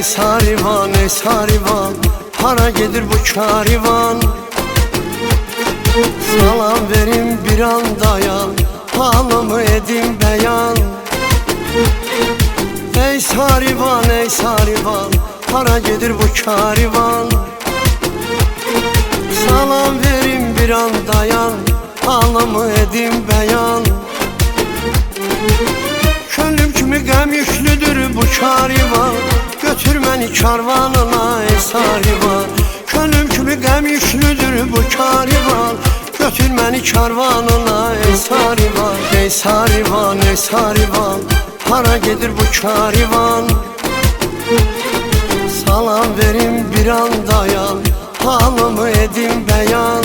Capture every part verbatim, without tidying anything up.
ey sarivan, ey sarivan, hara gedir bu karivan? Salam verim bir an dayan, halımı edim beyan. Ey sarivan, ey sarivan, hara gedir bu karivan? Salam verim bir an dayan, halımı edim beyan. Könlüm kimi qəm yüklüdür bu karivan, götür məni karvanına ey sarivan. Könlüm kimi qəm yüklüdür bu karivan, götür məni karvanına ey sarivan. Ey sarivan, ey sarivan, hara gedir bu karivan? Salam verim bir an dayan, halımı edim beyan.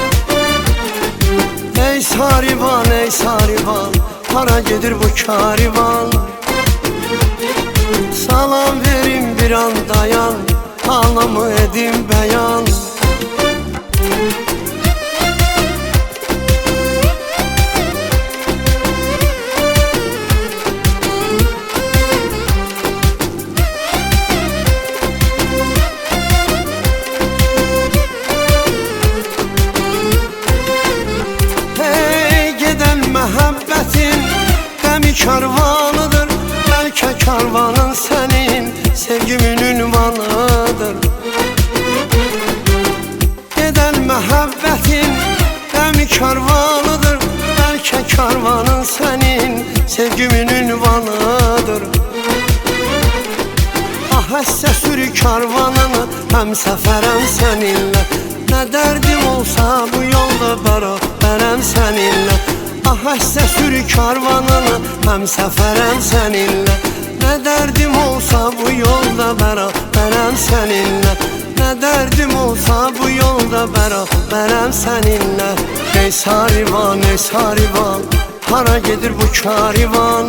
Ey sarivan, ey sarivan, hara gedir bu karivan? Salam verim bir an dayan, halımı edim beyan. Karvanıdır, belki karvanın senin sevgimin ünvanıdır. Geden məhəbbətin qəmi karvanıdır, belki karvanın senin sevgimin ünvanıdır. Ah həssə sürü karvanını, həm səfərəm səninlə. Nə dərdim olsa bu yolda bərabərəm səninlə. Ah həssə sürü karvanını, həm səfərəm səninlə. Nə dərdim olsa bu yolda bərabərəm səninlə. Nə dərdim olsa bu yolda bərabərəm səninlə. Ey sarivan, ey sarivan, hara gedir bu karivan?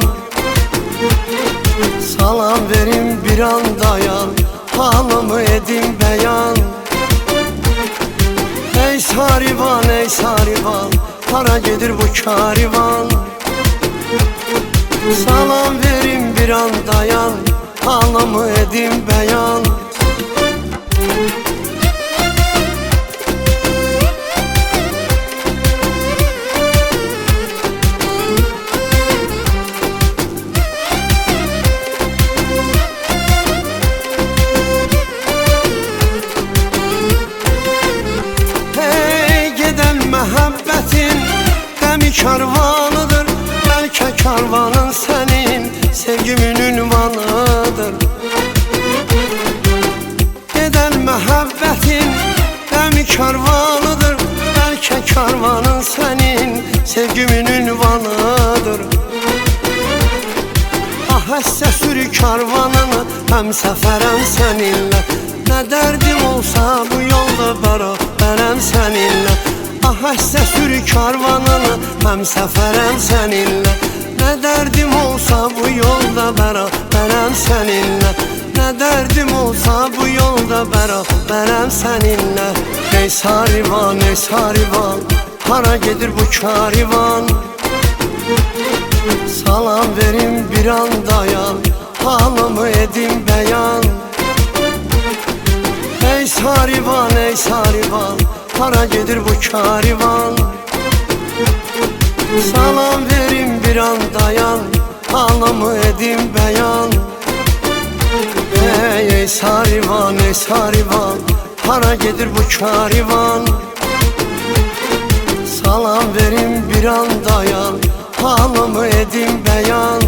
Salam verim bir an dayan, halımı edim beyan. Ey sarivan, ey sarivan, hara gedir bu karivan? Salam verim bir an dayan, halımı edim beyan. Hey geden məhəbbətin qəmi karvanıdır, belki karvanın senin sevgimin ünvanıdır. Geden məhəbbətin qəmi karvanıdır, belki karvanın senin sevgimin ünvanıdır. Ah həssə sürü karvanını, həm səfərəm səninlə. Nə dərdim olsa bu yolda bərabərəm səninlə. Ah həssə sürü karvanını, həm səfərəm səninlə. Nə dərdim olsa bu yolda bərabərəm səninlə. Nə dərdim olsa bu yolda bərabərəm səninlə. Ey sarivan, ey sarivan, hara gedir bu karivan? Salam verim bir an dayan, halımı edim beyan. Ey sarivan, ey sarivan, hara gedir bu karivan? Salam verim bir an dayan, halımı edim beyan. Ey, ey sarivan, ey sarivan, hara gedir bu karivan? Salam verim bir an dayan, halımı edim beyan.